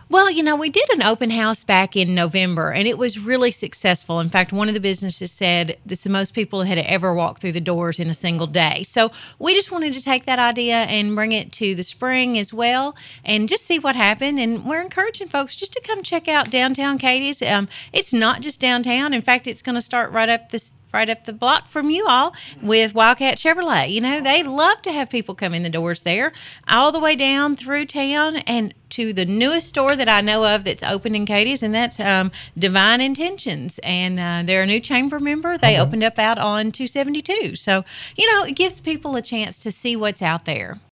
Well, we did an open house back in November, and it was really successful. In fact, one of the businesses said this the most people had ever walked through the doors in a single day. So we just wanted to take that idea and bring it to the spring as well, and just see what happened. And we're encouraging folks just to come check out downtown Katie's. It's not just downtown. In fact, it's going to start right up the block from you all with Wildcat Chevrolet. They love to have people come in the doors there, all the way down through town and to the newest store that I know of that's open in Katie's, and that's Divine Intentions. And they're a new chamber member. They opened up out on 272. So, it gives people a chance to see what's out there.